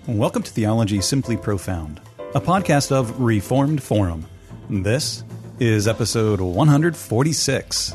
Welcome to Theology Simply Profound, a podcast of Reformed Forum. This is episode 146.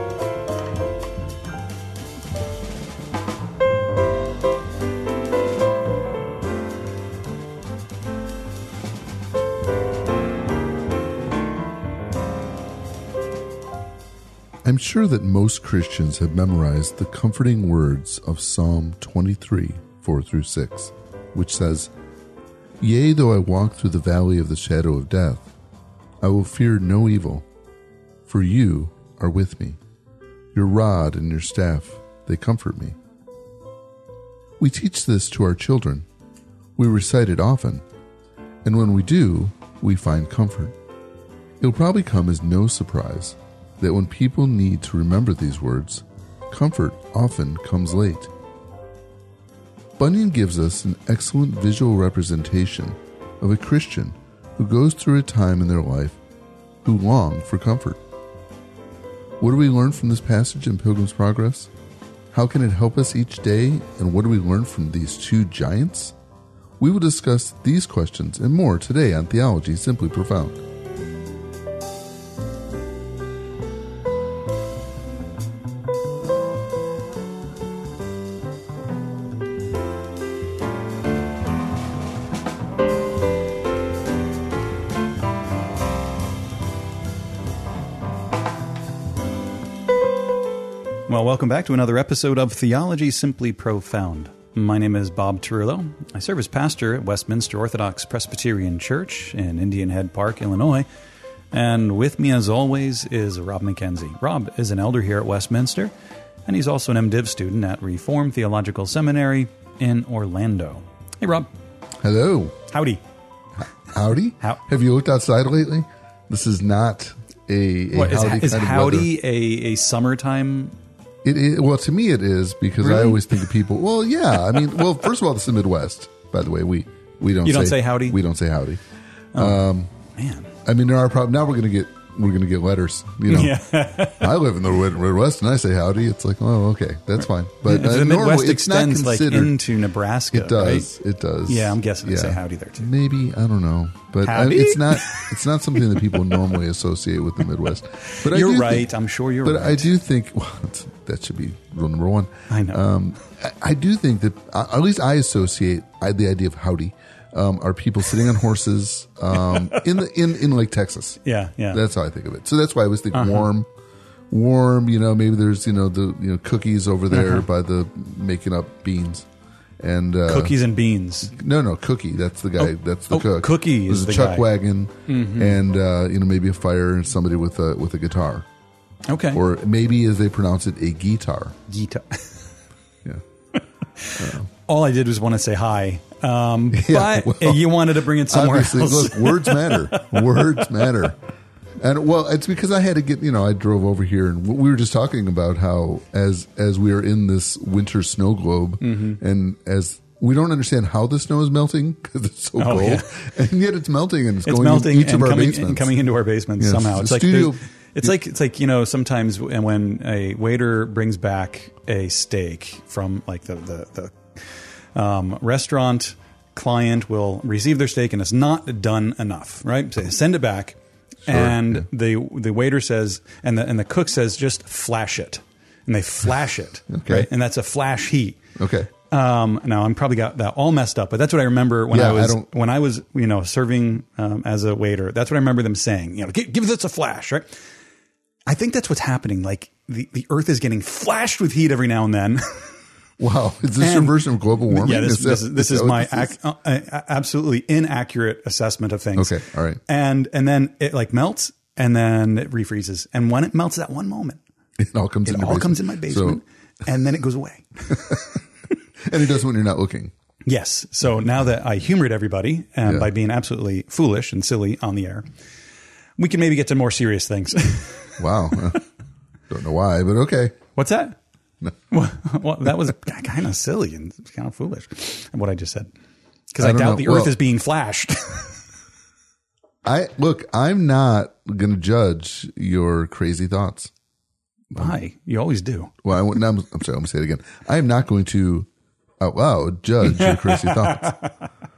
I'm sure that most Christians have memorized the comforting words of Psalm 23, 4-6, which says, "Yea, though I walk through the valley of the shadow of death, I will fear no evil, for you are with me. Your rod and your staff, they comfort me." We teach this to our children. We recite it often, and when we do, we find comfort. It'll probably come as no surprise that when people need to remember these words, comfort often comes late. Bunyan gives us an excellent visual representation of a Christian who goes through a time in their life who long for comfort. What do we learn from this passage in Pilgrim's Progress? How can it help us each day, and what do we learn from these two giants? We will discuss these questions and more today on Theology Simply Profound. Well, welcome back to another episode of Theology Simply Profound. My name is Bob Turillo. I serve as pastor at Westminster Orthodox Presbyterian Church in Indian Head Park, Illinois. And with me, as always, is Rob McKenzie. Rob is an elder here at Westminster, and he's also an MDiv student at Reformed Theological Seminary in Orlando. Hey, Rob. Hello. Howdy. Howdy? Have you looked outside lately? This is not a what, howdy is kind of howdy weather. a summertime? Well, to me it is, because Really? I always think of people. Well, yeah. I mean, well, first of all, this is the Midwest. By the way, we don't. You don't say howdy? We don't say howdy. Man. I mean, there are problems. Now we're gonna get letters. You know, Yeah. I live in the Midwest and I say howdy. It's like, oh, okay, that's fine. But the Midwest normally, it's not extends like considered. into Nebraska. It does. Right? It does. Yeah, I'm guessing they say howdy there too. Maybe, I don't know, but Howdy? it's not something that people normally associate with the Midwest. But I You're do right. think- I'm sure you're But right. I do think that should be rule number one. I know. I do think that at least I associate the idea of howdy are people sitting on horses in like Texas. Yeah. That's how I think of it. So that's why I always think warm. You know, maybe there's the cookies over there by the making up beans. And Cookies and beans. No, Cookie. That's the guy. That's the cook. Cookie There's is a the chuck guy. wagon, and maybe a fire and somebody with a guitar, Okay. or maybe as they pronounce it, a guitar. Guitar. Yeah. All I did was want to say hi, Yeah, but well, you wanted to bring it somewhere Obviously, else. look, words matter. Words matter. And well, it's because I had to get. I drove over here, and we were just talking about how as we are in this winter snow globe, and as we don't understand how the snow is melting because it's so cold, yeah. and yet it's melting and it's It's going melting in each and of our coming, basements. and coming into our basements Yes. somehow. The It's like studio- it's like sometimes when a waiter brings back a steak from like the restaurant, client will receive their steak and it's not done enough, right? So they send it back, and the waiter says, and the cook says, just flash it, and they flash it, Okay. right? And that's a flash heat. Okay. Now I'm probably got that all messed up, but that's what I remember when Yeah, I was serving as a waiter. That's what I remember them saying. Give this a flash, right? I think that's what's happening. Like the Earth is getting flashed with heat every now and then. Wow. Is this your version of global warming? Yeah, this is what my this is? absolutely inaccurate assessment of things. Okay, all right. And then it like melts, and then it refreezes. And when it melts at one moment, It all comes in your comes in my basement, and then it goes away. And it does when you're not looking. Yes. So now that I humored everybody by being absolutely foolish and silly on the air, we can maybe get to more serious things. Wow. Don't know why, but okay. What's that? No. Well, that was kind of silly and kind of foolish, what I just said. Because I doubt the Earth is being flashed. I'm not going to judge your crazy thoughts. Why? You always do. Well, I'm sorry. I'm going to say it again. I am not going to out loud judge your crazy thoughts.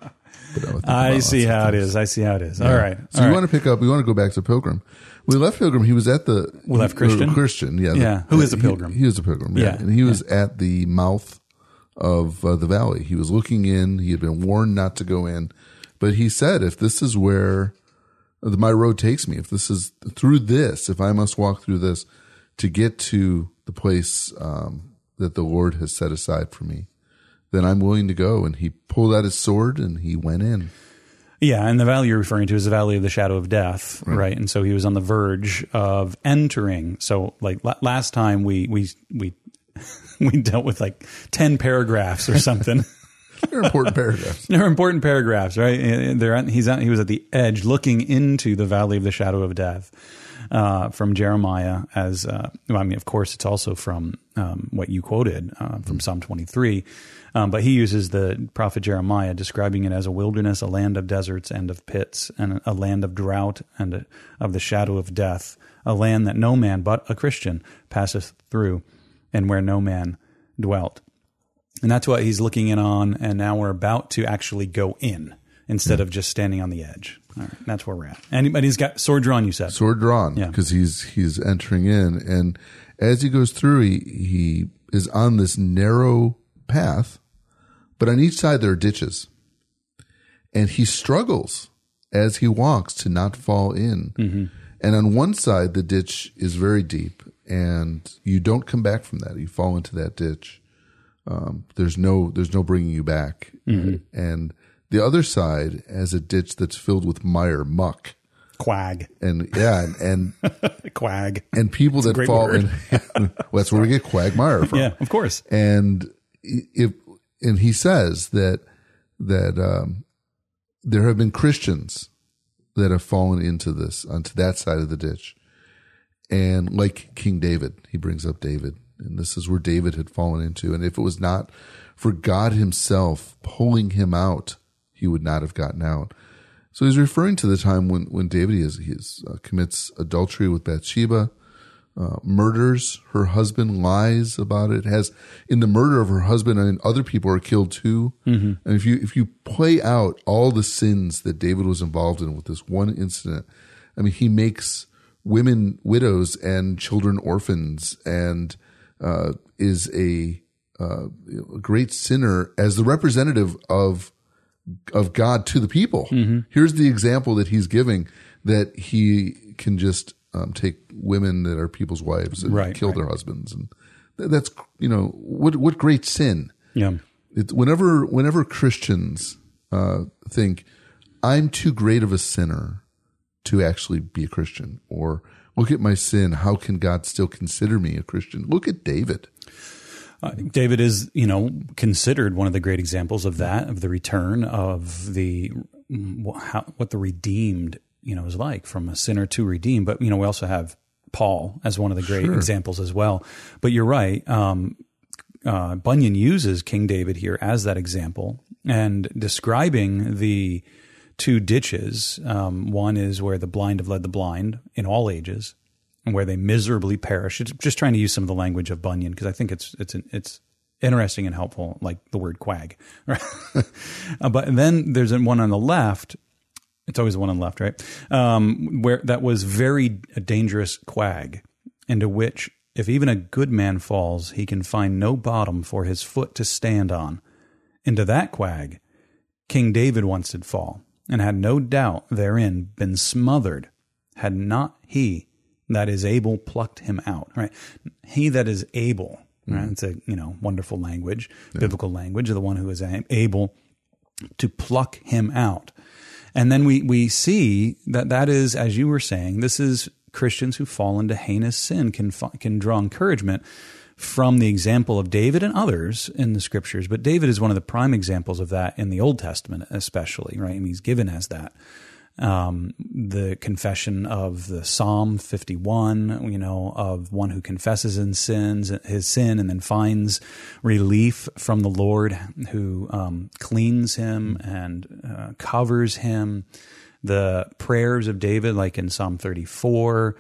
I see how it is. All right. So we want to go back to Pilgrim. We left Pilgrim. He was at Christian? Christian, yeah. Yeah. Who is a pilgrim? He was a pilgrim, yeah. And he was at the mouth of the valley. He was looking in. He had been warned not to go in. But he said, if this is where my road takes me, if this is through this, if I must walk through this to get to the place that the Lord has set aside for me, then I'm willing to go. And he pulled out his sword and he went in. Yeah, and the valley you're referring to is the valley of the shadow of death, right? And so he was on the verge of entering. So like last time we dealt with like 10 paragraphs or something. They're important paragraphs. They're important paragraphs, right? He was at the edge looking into the valley of the shadow of death from Jeremiah of course, it's also from what you quoted from Psalm 23. But he uses the prophet Jeremiah, describing it as a wilderness, a land of deserts and of pits, and a land of drought and of the shadow of death, a land that no man but a Christian passeth through, and where no man dwelt. And that's what he's looking in on, and now we're about to actually go in instead of just standing on the edge. All right, that's where we're at. But he's got sword drawn, you said. Sword drawn, because he's entering in. And as he goes through, he is on this narrow path, but on each side there are ditches. And he struggles as he walks to not fall in. Mm-hmm. And on one side, the ditch is very deep, and you don't come back from that. You fall into that ditch. There's no bringing you back. Mm-hmm. And the other side has a ditch that's filled with mire, muck, quag, and quag, and people that fall in. Well, that's where we get quagmire from. Yeah, of course. And he says that there have been Christians that have fallen onto that side of the ditch, and like King David, he brings up David. And this is where David had fallen into. And if it was not for God himself pulling him out, he would not have gotten out. So he's referring to the time when David commits adultery with Bathsheba, murders her husband, lies about it. Has in the murder of her husband, and other people are killed too. Mm-hmm. And if you play out all the sins that David was involved in with this one incident, I mean, he makes women widows and children orphans, and is a great sinner as the representative of God to the people. Mm-hmm. Here's the example that he's giving, that he can just take women that are people's wives and kill their husbands, and that's what great sin. Yeah. Whenever Christians think I'm too great of a sinner to actually be a Christian, or look at my sin, how can God still consider me a Christian? Look at David. David is, considered one of the great examples of that, of the return of what the redeemed, is like, from a sinner to redeemed. But, we also have Paul as one of the great examples as well. But you're right. Bunyan uses King David here as that example, and describing the two ditches. One is where the blind have led the blind in all ages, and where they miserably perish. It's just trying to use some of the language of Bunyan, because I think it's interesting and helpful, like the word quag. Right? But then there's one on the left. It's always the one on the left, right? Where that was very dangerous quag, into which if even a good man falls, he can find no bottom for his foot to stand on. Into that quag, King David once did fall, and had no doubt therein been smothered, had not he that is able plucked him out. Right? He that is able, right? It's a wonderful language, biblical language, the one who is able to pluck him out. And then we see that is, as you were saying, this is Christians who fall into heinous sin can draw encouragement from the example of David and others in the Scriptures. But David is one of the prime examples of that in the Old Testament, especially, right? And he's given as that. The confession of the Psalm 51, of one who confesses his sin and then finds relief from the Lord, who cleans him and covers him. The prayers of David, like in Psalm 34,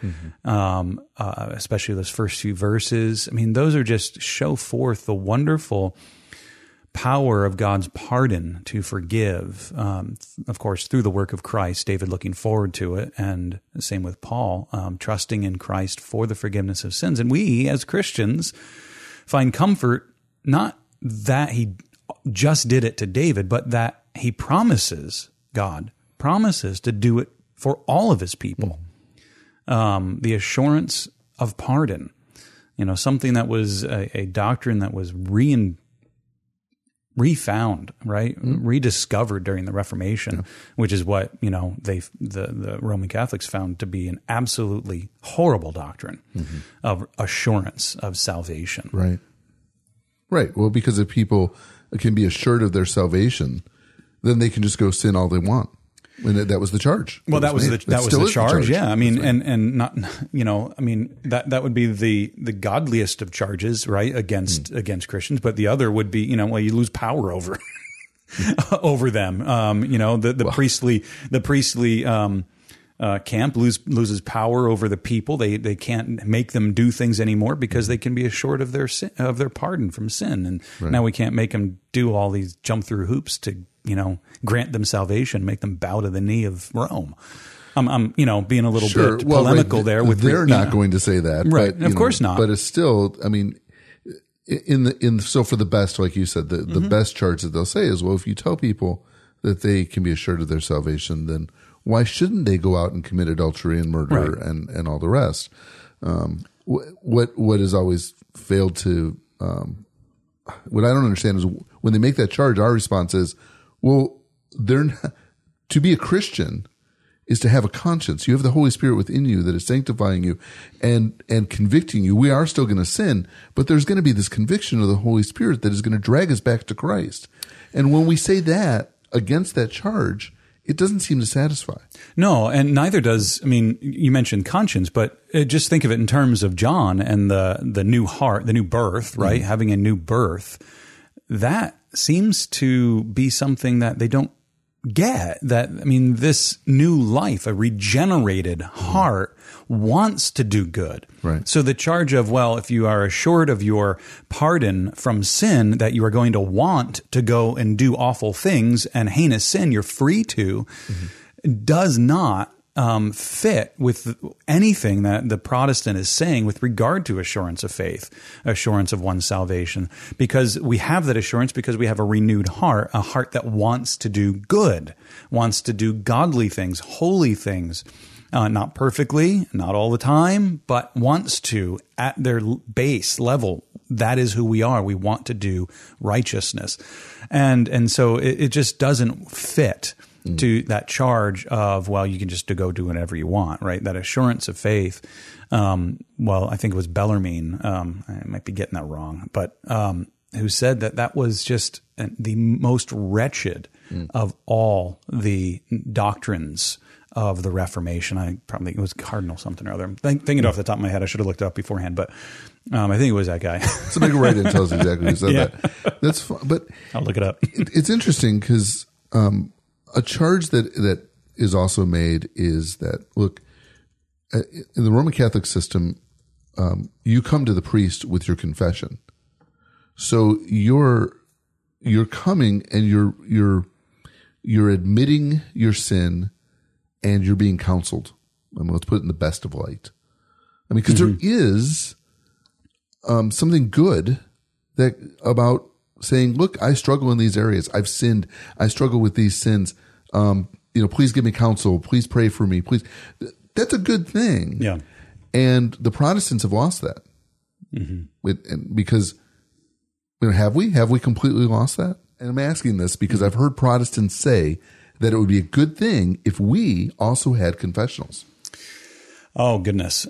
especially those first few verses. I mean, those are just show forth the wonderful power of God's pardon to forgive, of course, through the work of Christ, David looking forward to it, and the same with Paul, trusting in Christ for the forgiveness of sins. And we, as Christians, find comfort not that he just did it to David, but that he promises, God promises to do it for all of his people. The assurance of pardon, something that was a doctrine that was refound, right? Rediscovered during the Reformation, which is what, the Roman Catholics found to be an absolutely horrible doctrine of assurance of salvation. Right. Right. Well, because if people can be assured of their salvation, then they can just go sin all they want. And that was the charge. Well, that was the charge. Yeah. I mean, right. and not, that would be the godliest of charges, right? Against Christians. But the other would be, you lose power over, over them. The priestly camp loses power over the people. They can't make them do things anymore because they can be assured of their sin, of their pardon from sin. And now we can't make them do all these jump through hoops to, grant them salvation, make them bow to the knee of Rome. I'm being a little bit polemical there. They're not going to say that, right? But, of course not. But it's still, so for the best, like you said, the best charge that they'll say is, well, if you tell people that they can be assured of their salvation, then why shouldn't they go out and commit adultery and murder and all the rest? What has always failed to, what I don't understand is when they make that charge, our response is, well, to be a Christian is to have a conscience. You have the Holy Spirit within you that is sanctifying you and convicting you. We are still going to sin, but there's going to be this conviction of the Holy Spirit that is going to drag us back to Christ. And when we say that against that charge, it doesn't seem to satisfy. No, and neither does, you mentioned conscience, but just think of it in terms of John and the new heart, the new birth, right? Having a new birth. That seems to be something that they don't get. This new life, a regenerated heart, wants to do good. Right. So the charge of, if you are assured of your pardon from sin, that you are going to want to go and do awful things and heinous sin, you're free to, does not fit with anything that the Protestant is saying with regard to assurance of faith, assurance of one's salvation, because we have that assurance because we have a renewed heart, a heart that wants to do good, wants to do godly things, holy things, not perfectly, not all the time, but wants to at their base level. That is who we are. We want to do righteousness. And so it just doesn't fit to that charge of, you can just go do whatever you want, right? That assurance of faith. I think it was Bellarmine. I might be getting that wrong, but who said that was just the most wretched of all the doctrines of the Reformation. It was Cardinal something or other. I'm thinking it off the top of my head. I should have looked it up beforehand, but I think it was that guy. Somebody write in and tell us exactly who said that. That's fun, but I'll look it up. It's interesting because a charge that is also made is that, look, in the Roman Catholic system, you come to the priest with your confession. So you're coming and you're admitting your sin and you're being counseled. Let's put it in the best of light. Because there is something good about saying, look, I struggle in these areas. I've sinned. I struggle with these sins. Please give me counsel. Please pray for me. Please. That's a good thing. Yeah. And the Protestants have lost that. Because, have we completely lost that? And I'm asking this because I've heard Protestants say that it would be a good thing if we also had confessionals. Oh, goodness.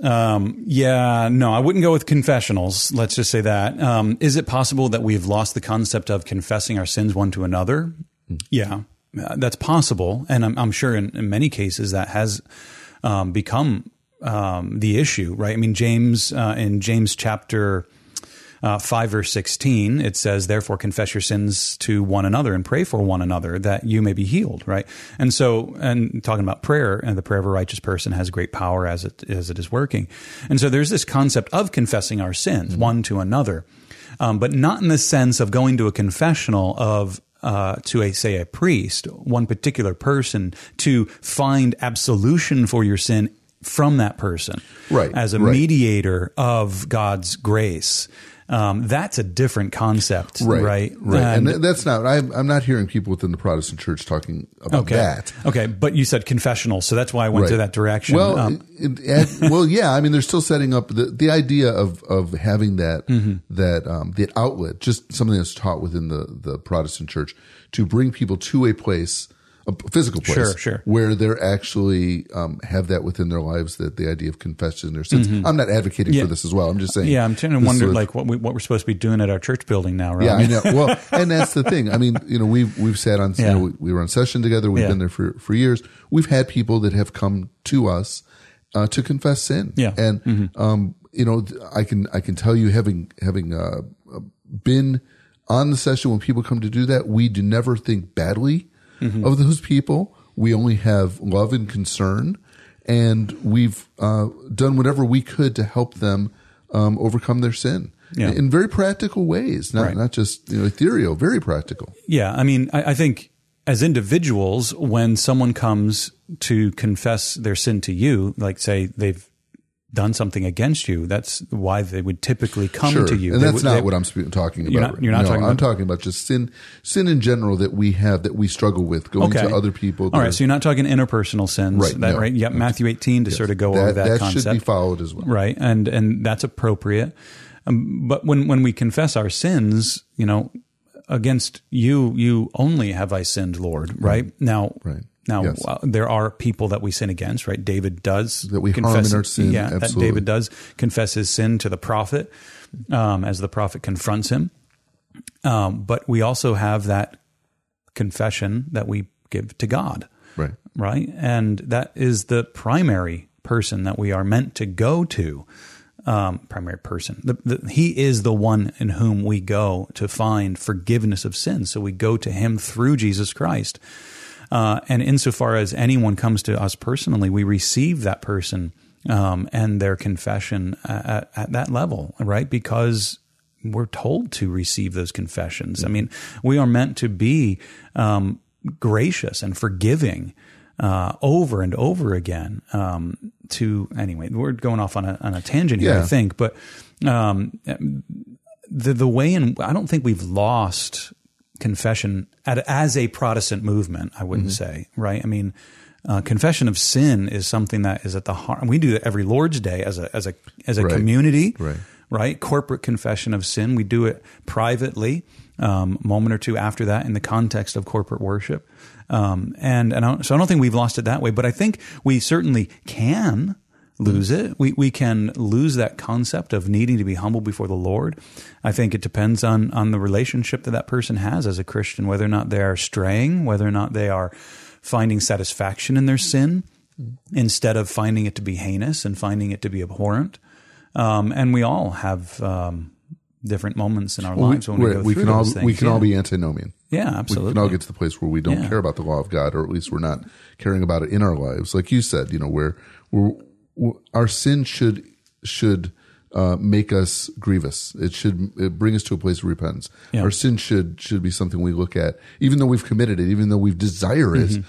No, I wouldn't go with confessionals. Let's just say that. Is it possible that we've lost the concept of confessing our sins one to another? Yeah, that's possible. And I'm sure in many cases that has become the issue, right? James, in James chapter 5 verse 16, it says, therefore confess your sins to one another and pray for one another that you may be healed, right? And so, and talking about prayer, and the prayer of a righteous person has great power as it is working. And so there's this concept of confessing our sins one to another. but not in the sense of going to a confessional of to a priest, one particular person, to find absolution for your sin from that person, right? As a mediator of God's grace. That's a different concept, right? And that's not. I'm not hearing people within the Protestant Church talking about that. Okay, but you said confessional, so that's why I went to that direction. Well, yeah. I mean, they're still setting up the idea of having that the outlet, just something that's taught within the Protestant Church, to bring people to a place, a physical place, sure. where they're actually have that within their lives, that the idea of confessing their sins. I'm not advocating for this as well. I'm just saying. Yeah, I'm trying to wonder what we're supposed to be doing at our church building now, right? Yeah, I know. Well, and that's the thing. I mean, we've sat on, we were on session together. We've been there for years. We've had people that have come to us to confess sin. Yeah, and I can tell you, having been on the session when people come to do that, we do never think badly of those people. We only have love and concern, and we've done whatever we could to help them overcome their sin in very practical ways, not just ethereal, very practical. Yeah, I mean, I think as individuals, when someone comes to confess their sin to you, like say they've done something against you, that's why they would typically come to you. And that's not what I'm talking about. You're not talking about. I'm talking about just sin in general that we have, that we struggle with, going to other people. All right, so you're not talking interpersonal sins, right? Right? Yeah, Matthew 18 to sort of go over that concept. That should be followed as well, right? And that's appropriate. But when we confess our sins, against you only have I sinned, Lord. Right now. Right. Now, yes. There are people that we sin against, right? David does. That we harm in our sin, absolutely. That David does confess his sin to the prophet as the prophet confronts him. But we also have that confession that we give to God, right? And that is the primary person that we are meant to go to, primary person. He is the one in whom we go to find forgiveness of sins. So we go to him through Jesus Christ. And insofar as anyone comes to us personally, we receive that person and their confession at that level, right? Because we're told to receive those confessions. I mean, we are meant to be gracious and forgiving over and over again. Anyway, we're going off on a tangent here, I think, but the way in, I don't think we've lost confession as a Protestant movement, I wouldn't say, right? I mean, confession of sin is something that is at the heart. We do it every Lord's Day as a community, right? Corporate confession of sin. We do it privately, moment or two after that in the context of corporate worship. So I don't think we've lost it that way, but I think we certainly can lose it. We can lose that concept of needing to be humble before the Lord. I think it depends on the relationship that person has as a Christian, whether or not they are straying, whether or not they are finding satisfaction in their sin instead of finding it to be heinous and finding it to be abhorrent. And we all have different moments in our lives when we go through those things. We can all be antinomian. Yeah, absolutely. We can all get to the place where we don't care about the law of God, or at least we're not caring about it in our lives. Like you said, where our sin should make us grievous. It should bring us to a place of repentance. Yeah. Our sin should be something we look at, even though we've committed it, even though we desire it.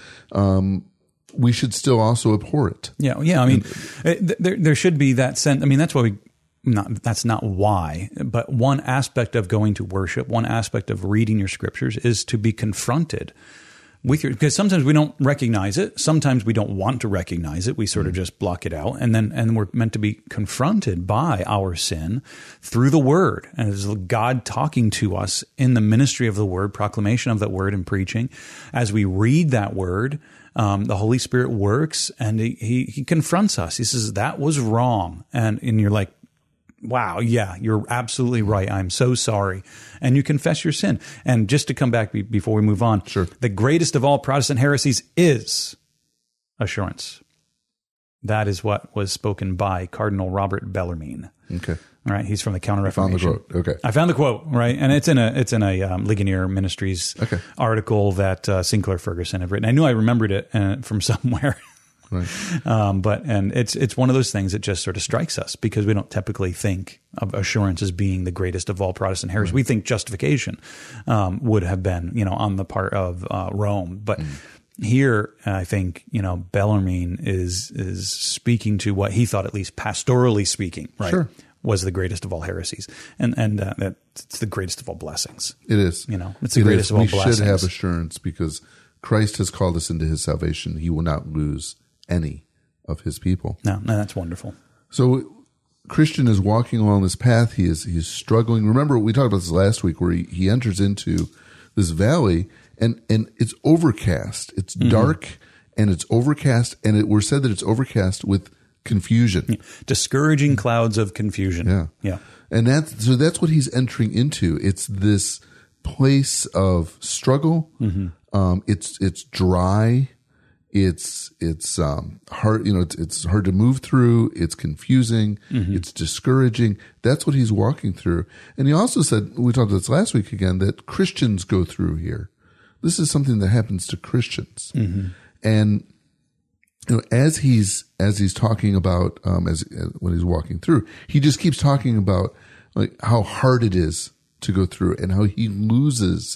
We should still also abhor it. Yeah. I mean, there should be that sense. I mean, that's why that's not why, but one aspect of going to worship, one aspect of reading your scriptures is to be confronted with because sometimes we don't recognize it. Sometimes we don't want to recognize it. We sort of just block it out. And we're meant to be confronted by our sin through the word. And it's God talking to us in the ministry of the word, proclamation of that word and preaching. As we read that word, the Holy Spirit works and he confronts us. He says, that was wrong. And you're like, wow, yeah, you're absolutely right. I'm so sorry. And you confess your sin. And just to come back before we move on, the greatest of all Protestant heresies is assurance. That is what was spoken by Cardinal Robert Bellarmine. Okay. All right. He's from the Counter-Reformation. I found the quote. Okay. I found the quote, right? And it's in a Ligonier Ministries article that Sinclair Ferguson had written. I knew I remembered it from somewhere. Right. And it's one of those things that just sort of strikes us because we don't typically think of assurance as being the greatest of all Protestant heresies. Right. We think justification would have been, on the part of Rome. But here, I think, Bellarmine is speaking to what he thought, at least pastorally speaking, right, Sure. was the greatest of all heresies. And that it's the greatest of all blessings. It is. It's the greatest of all blessings. We should have assurance because Christ has called us into his salvation. He will not lose any of his people. No, that's wonderful. So Christian is walking along this path. He's struggling. Remember, we talked about this last week where he enters into this valley and it's overcast. It's dark and it's overcast. And we're said that it's overcast with confusion. Yeah. Discouraging clouds of confusion. Yeah. And that's what he's entering into. It's this place of struggle. It's dry. It's hard. It's hard to move through. It's confusing. It's discouraging. That's what he's walking through. And he also said, we talked about this last week again, that Christians go through here. This is something that happens to Christians. And as he's talking about when he's walking through, he just keeps talking about like how hard it is to go through and how he loses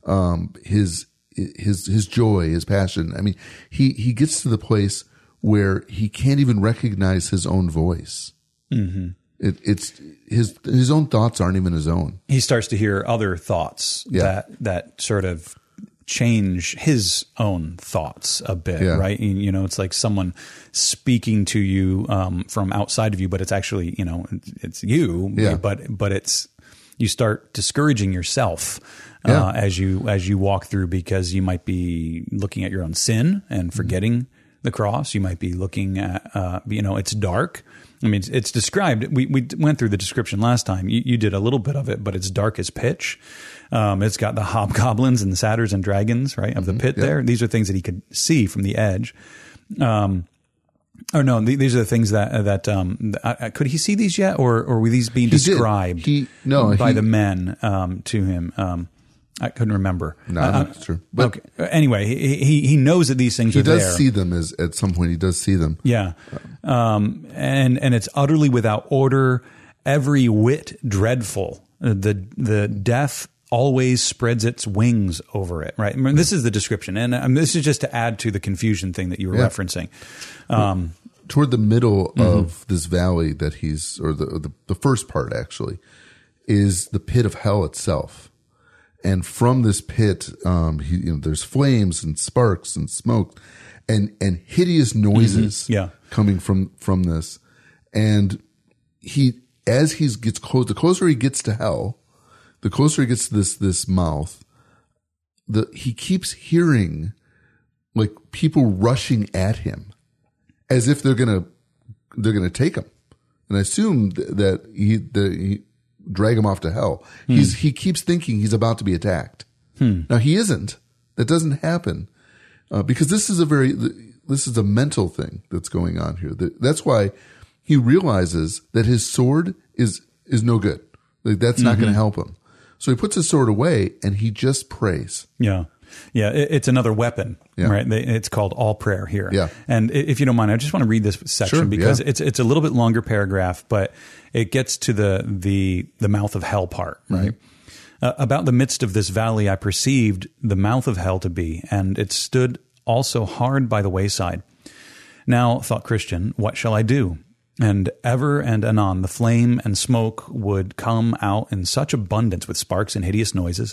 his joy, his passion. I mean, he gets to the place where he can't even recognize his own voice. It's his own thoughts aren't even his own. He starts to hear other thoughts that sort of change his own thoughts a bit, right? It's like someone speaking to you from outside of you, but it's actually, it's you, but it's, you start discouraging yourself as you walk through, because you might be looking at your own sin and forgetting the cross. You might be looking at, it's dark. I mean, it's described. We went through the description last time. You did a little bit of it, but it's dark as pitch. It's got the hobgoblins and the satyrs and dragons, right, of the pit there. These are things that he could see from the edge. These are the things that could he see these yet, or were these being described by the men to him? I couldn't remember. No, that's true. But okay. Anyway, he knows that these things are there. He does see them at some point. He does see them. Yeah. And it's utterly without order, every whit dreadful. The death always spreads its wings over it, right? I mean, this is the description. And this is just to add to the confusion thing that you were referencing. Toward the middle of this valley that the first part actually, is the pit of hell itself. And from this pit, there's flames and sparks and smoke and hideous noises coming from this. And as he gets close, the closer he gets to hell, the closer he gets to this mouth, he keeps hearing like people rushing at him as if they're gonna take him. And I assume that he drag him off to hell. He keeps thinking he's about to be attacked. Now he isn't. That doesn't happen because this is a mental thing that's going on here. That's why he realizes that his sword is no good. Like, that's not going to help him. So he puts his sword away and he just prays. Yeah. Yeah, it's another weapon, right? It's called all prayer here. Yeah. And if you don't mind, I just want to read this section because it's a little bit longer paragraph, but it gets to the mouth of hell part, right? About the midst of this valley I perceived the mouth of hell to be, and it stood also hard by the wayside. Now, thought Christian, what shall I do? And ever and anon the flame and smoke would come out in such abundance with sparks and hideous noises,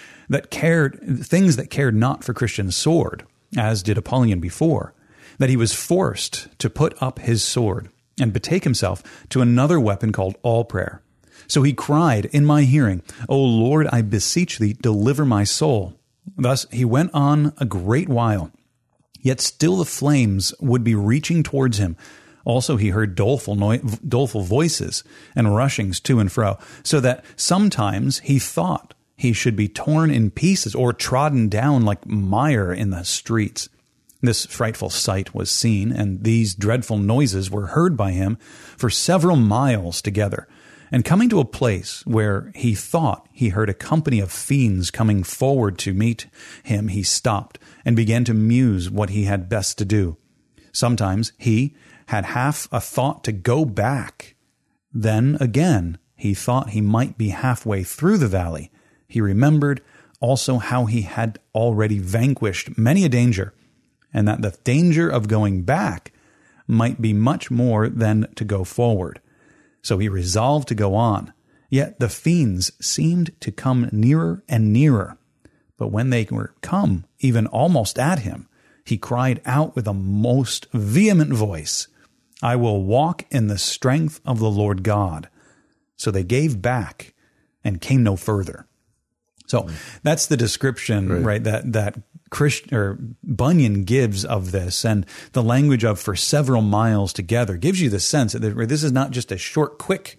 things that cared not for Christian's sword, as did Apollyon before, that he was forced to put up his sword and betake himself to another weapon called all prayer. So he cried in my hearing, O Lord, I beseech thee, deliver my soul. Thus he went on a great while, yet still the flames would be reaching towards him. Also he heard doleful voices and rushings to and fro, so that sometimes he thought he should be torn in pieces or trodden down like mire in the streets. This frightful sight was seen, and these dreadful noises were heard by him for several miles together. And coming to a place where he thought he heard a company of fiends coming forward to meet him, he stopped and began to muse what he had best to do. Sometimes he had half a thought to go back. Then again, he thought he might be halfway through the valley. He remembered also how he had already vanquished many a danger, and that the danger of going back might be much more than to go forward. So he resolved to go on. Yet the fiends seemed to come nearer and nearer. But when they were come even almost at him, he cried out with a most vehement voice, I will walk in the strength of the Lord God. So they gave back and came no further. So that's the description, right? That Christian or Bunyan gives of this, and the language of for several miles together gives you the sense that this is not just a short, quick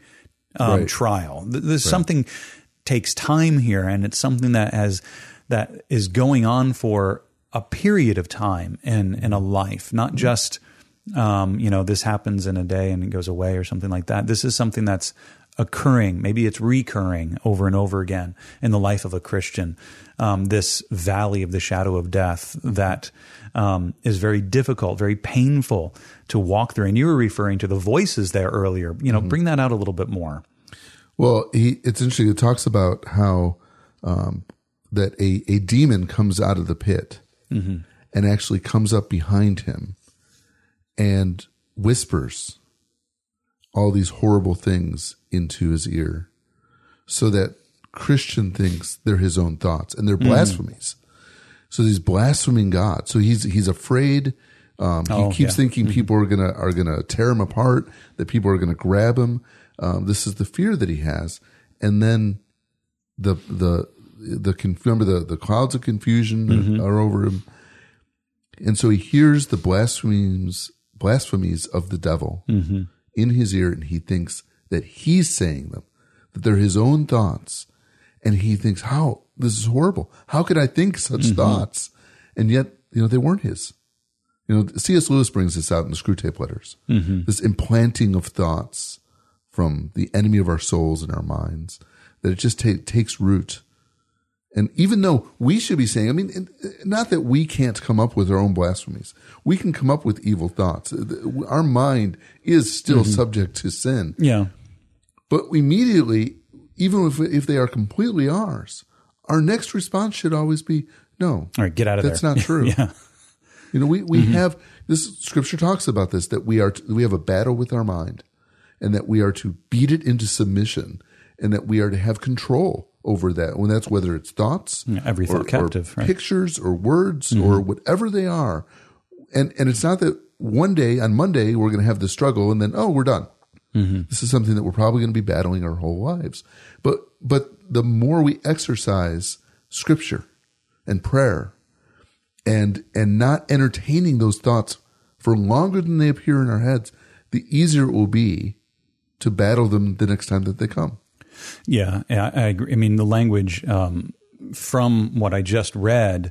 trial. There's something takes time here, and it's something that is going on for a period of time in a life, not just this happens in a day and it goes away or something like that. This is something that's occurring, maybe it's recurring over and over again in the life of a Christian, this valley of the shadow of death that is very difficult, very painful to walk through. And you were referring to the voices there earlier. Bring that out a little bit more. Well, it's interesting. It talks about how that a demon comes out of the pit and actually comes up behind him and whispers all these horrible things into his ear, so that Christian thinks they're his own thoughts and they're blasphemies. So he's blaspheming God. So he's afraid. He keeps thinking people are gonna tear him apart, that people are gonna grab him. This is the fear that he has. And then remember the clouds of confusion are over him. And so he hears the blasphemies of the devil in his ear, and he thinks that he's saying them, that they're his own thoughts. And he thinks, this is horrible. How could I think such thoughts? And yet, they weren't his. C.S. Lewis brings this out in the Screwtape Letters, this implanting of thoughts from the enemy of our souls and our minds, that it just takes root. And even though we should be saying, not that we can't come up with our own blasphemies. We can come up with evil thoughts. Our mind is still subject to sin. Yeah. But immediately, even if they are completely ours, our next response should always be, no. All right, get out of that's there. That's not true. Yeah. We have, this scripture talks about this, that we have a battle with our mind, and that we are to beat it into submission, and that we are to have control over that. When that's whether it's thoughts, every thought captive, or pictures or words or whatever they are. And it's not that one day on Monday we're going to have the struggle and then, we're done. This is something that we're probably going to be battling our whole lives. But the more we exercise scripture and prayer and not entertaining those thoughts for longer than they appear in our heads, the easier it will be to battle them the next time that they come. Yeah, I agree. The language from what I just read,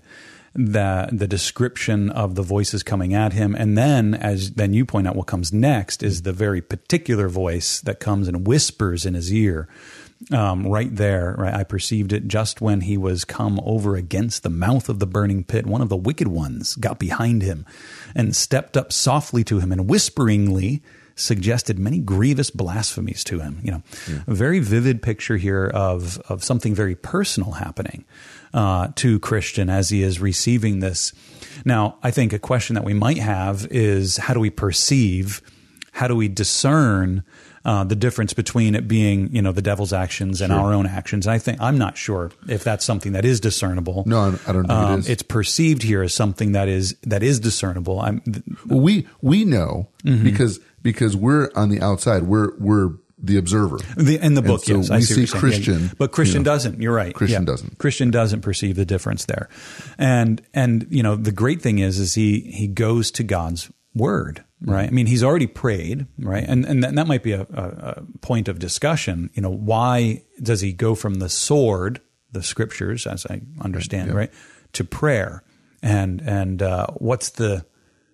the description of the voices coming at him, and then you point out what comes next is the very particular voice that comes and whispers in his ear. Right there, right? I perceived it just when he was come over against the mouth of the burning pit. One of the wicked ones got behind him and stepped up softly to him and whisperingly suggested many grievous blasphemies to him. A very vivid picture here of something very personal happening to Christian as he is receiving this. Now, I think a question that we might have is, how do we perceive, how do we discern the difference between it being, the devil's actions and our own actions? I'm not sure if that's something that is discernible. No, I don't think it is. It's perceived here as something that is discernible. We know because we're on the outside. We're the observer. In the book, so yes. We I see Christian. But Christian doesn't. You're right. Christian doesn't. Christian doesn't perceive the difference there. And the great thing is he goes to God's word, right? He's already prayed, right? And that might be a point of discussion. Why does he go from the sword, the scriptures, as I understand, right, to prayer? And what's the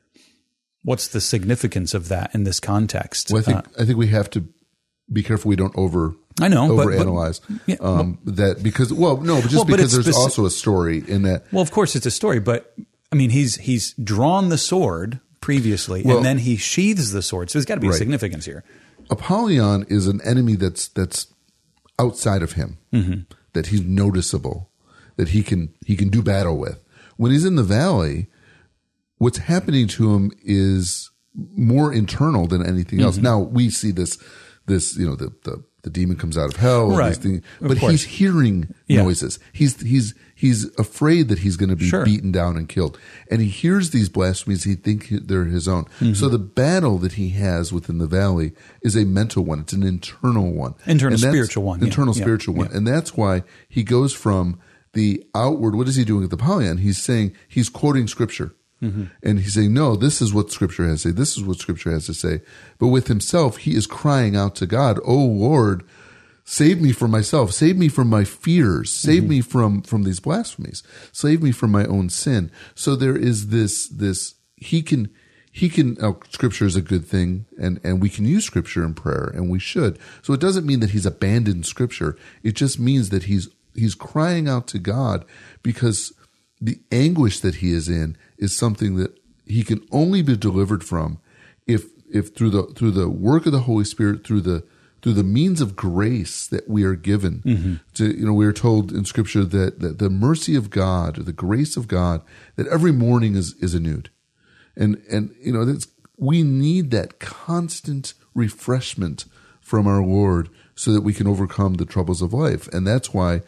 significance of that in this context? Well, I think we have to be careful we don't overanalyze that because there's also a story in that. Well, of course it's a story, but he's drawn the sword previously, Well, and then he sheathes the sword. So there's got to be a right. significance here. Apollyon is an enemy that's outside of him, that he's noticeable, that he can do battle with. When he's in the valley, what's happening to him is more internal than anything else. Now we see this the demon comes out of hell, Right. these things, Of but course. he's hearing Yeah. noises. He's afraid that he's going to be Sure. beaten down and killed, and he hears these blasphemies. He thinks they're his own. So the battle that he has within the valley is a mental one. It's an internal one, Internal And that's- spiritual one, yeah. internal Yeah. spiritual one, Yeah. and that's why he goes from the outward. What is he doing with Apollyon? He's saying he's quoting scripture. And he's saying, no, this is what Scripture has to say. This is what Scripture has to say. But with himself, he is crying out to God, "Oh Lord, save me from myself. Save me from my fears. Save me from these blasphemies. Save me from my own sin." So there is this he can Scripture is a good thing, and we can use Scripture in prayer, and we should. So it doesn't mean that he's abandoned Scripture. It just means that he's crying out to God because the anguish that he is in is something that he can only be delivered from if through the work of the Holy Spirit, through the means of grace that we are given. We are told in Scripture that the mercy of God, or the grace of God, that every morning is renewed, and we need that constant refreshment from our Lord so that we can overcome the troubles of life, and that's why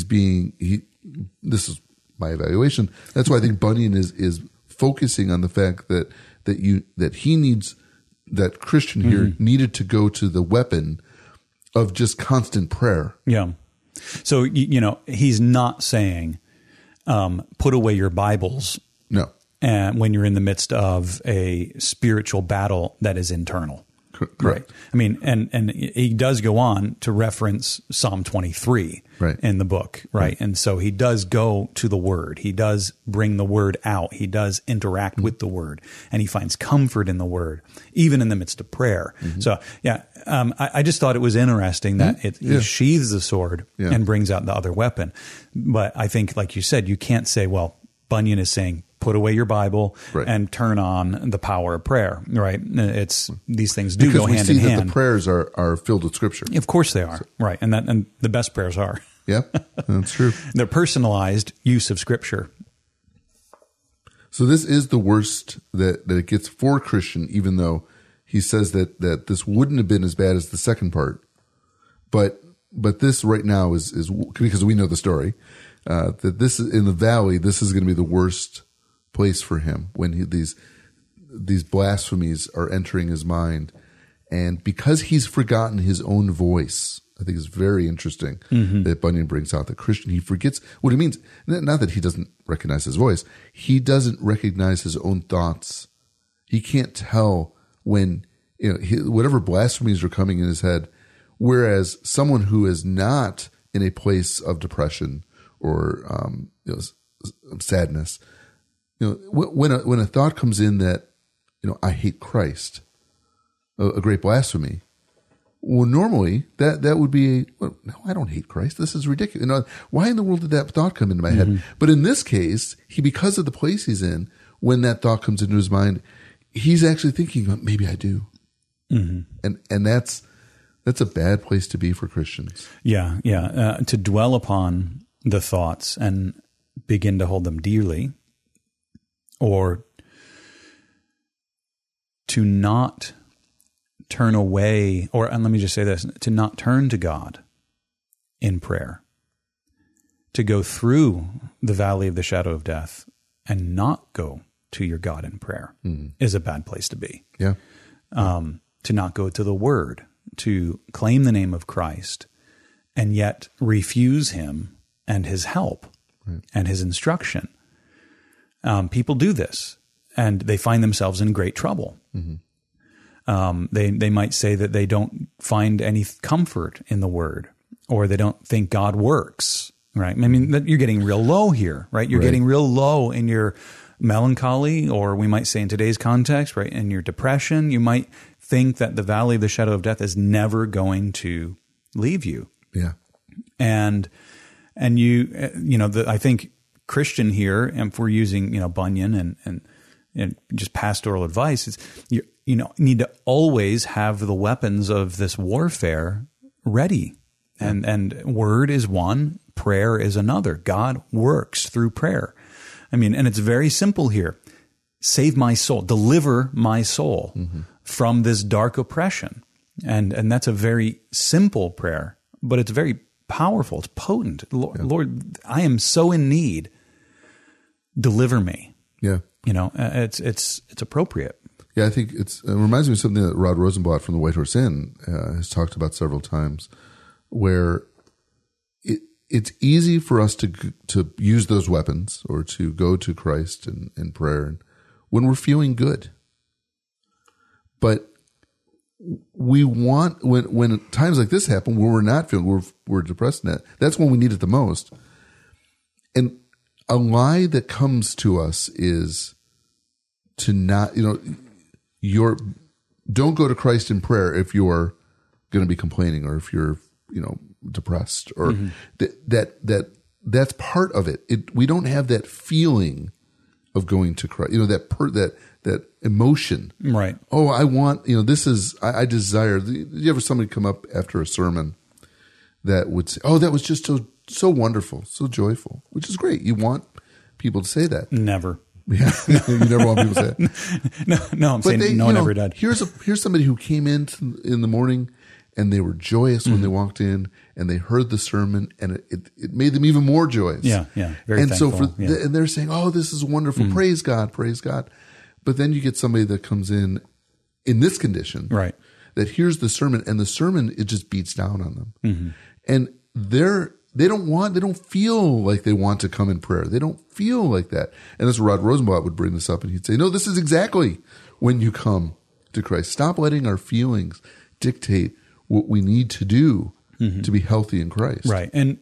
this is my evaluation. That's why I think Bunyan is focusing on the fact that he needs, that Christian here needed to go to the weapon of just constant prayer. Yeah. So, he's not saying, put away your Bibles No. when you're in the midst of a spiritual battle that is internal. Correct. Right. I mean, and he does go on to reference Psalm 23 Right. in the book, right? And so he does go to the Word. He does bring the Word out. He does interact with the Word, and he finds comfort in the Word, even in the midst of prayer. So, I just thought it was interesting that he sheathes the sword and brings out the other weapon. But I think, like you said, you can't say, well, Bunyan is saying, put away your Bible and turn on the power of prayer, right? It's these things do go hand in hand. Because we see that the prayers are filled with Scripture. Of course they are, right? And the best prayers are. Yeah, that's true. They're personalized use of Scripture. So this is the worst that it gets for Christian, even though he says that this wouldn't have been as bad as the second part. But this right now is because we know the story, that this is in the valley. This is going to be the worst place for him when these blasphemies are entering his mind, and because he's forgotten his own voice. I think it's very interesting that Bunyan brings out the Christian, he forgets what it means. Not that he doesn't recognize his voice. He doesn't recognize his own thoughts. He can't tell when whatever blasphemies are coming in his head. Whereas someone who is not in a place of depression or sadness, when a thought comes in that I hate Christ, a great blasphemy. Well, normally that would be no, I don't hate Christ. This is ridiculous. Why in the world did that thought come into my head? But in this case, because of the place he's in, when that thought comes into his mind, he's actually thinking, maybe I do, and that's a bad place to be for Christians. Yeah. To dwell upon the thoughts and begin to hold them dearly, or to not turn away, and let me just say this, to not turn to God in prayer, to go through the valley of the shadow of death and not go to your God in prayer is a bad place to be. Yeah. To not go to the Word, to claim the name of Christ, and yet refuse Him and His help and His instruction. People do this, and they find themselves in great trouble. They might say that they don't find any comfort in the Word, or they don't think God works, right? I mean, you're getting real low here, right? You're getting real low in your melancholy, or we might say in today's context, right, in your depression. You might think that the valley of the shadow of death is never going to leave you. Yeah. And I think Christian here, and if we're using, Bunyan and and just pastoral advice is you need to always have the weapons of this warfare ready. And word is one, prayer is another. God works through prayer. I mean, and it's very simple here. Save my soul, deliver my soul from this dark oppression. And that's a very simple prayer, but it's very powerful. It's potent. Lord, I am so in need. Deliver me. Yeah. It's appropriate. Yeah, I think it reminds me of something that Rod Rosenblatt from the White Horse Inn has talked about several times, where it's easy for us to use those weapons or to go to Christ in prayer when we're feeling good. But we want, when times like this happen, where we're not feeling, we're depressed, that's when we need it the most. And a lie that comes to us is to not, don't go to Christ in prayer if you're going to be complaining or if you're, depressed or that's part of it. We don't have that feeling of going to Christ, that emotion. Right. Oh, I want, I desire. Did you ever somebody come up after a sermon that would say, oh, that was just so wonderful, so joyful, which is great. You want people to say that. Never. Yeah. You never want people to say it. No, I'm saying no one ever did. Here's somebody who came in the morning and they were joyous when they walked in and they heard the sermon and it made them even more joyous. Yeah. Very thankful. So and they're saying, oh, this is wonderful. Praise God. But then you get somebody that comes in this condition. Right. That hears the sermon and the sermon, it just beats down on them. And they don't feel like they want to come in prayer. They don't feel like that. And as Rod Rosenblatt would bring this up and he'd say, no, this is exactly when you come to Christ. Stop letting our feelings dictate what we need to do to be healthy in Christ. Right. And,